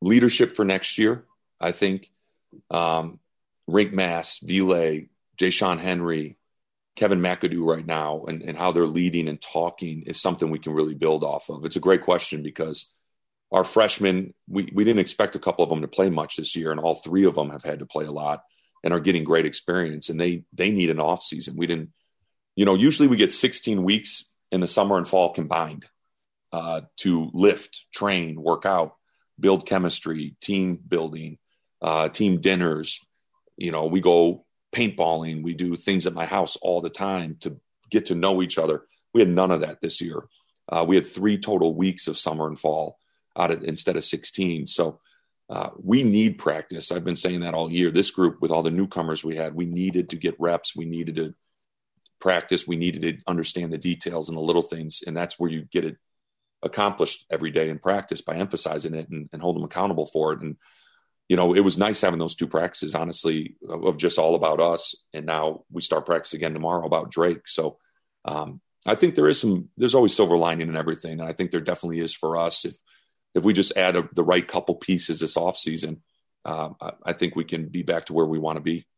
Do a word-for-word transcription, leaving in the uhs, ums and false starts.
leadership for next year. I think um, Rienk Mast, Ville, Jay Sean Henry, Kevin McAdoo right now, and, and how they're leading and talking is something we can really build off of. It's a great question because our freshmen, we, we didn't expect a couple of them to play much this year, and all three of them have had to play a lot and are getting great experience, and they they need an off season. We didn't, you know, usually we get sixteen weeks in the summer and fall combined uh, to lift, train, work out, build chemistry, team building, uh, team dinners. You know, we go paintballing. We do things at my house all the time to get to know each other. We had none of that this year. Uh, we had three total weeks of summer and fall out of instead of sixteen. So uh, we need practice. I've been saying that all year. This group, with all the newcomers we had, we needed to get reps. We needed to practice. We needed to understand the details and the little things. And that's where you get it accomplished every day in practice by emphasizing it and, and hold them accountable for it. And, you know, it was nice having those two practices, honestly, of just all about us. And now we start practice again tomorrow about Drake. So um, I think there is some, there's always silver lining in everything. And I think there definitely is for us. If, if we just add a, the right couple pieces this offseason, uh, I, I think we can be back to where we want to be.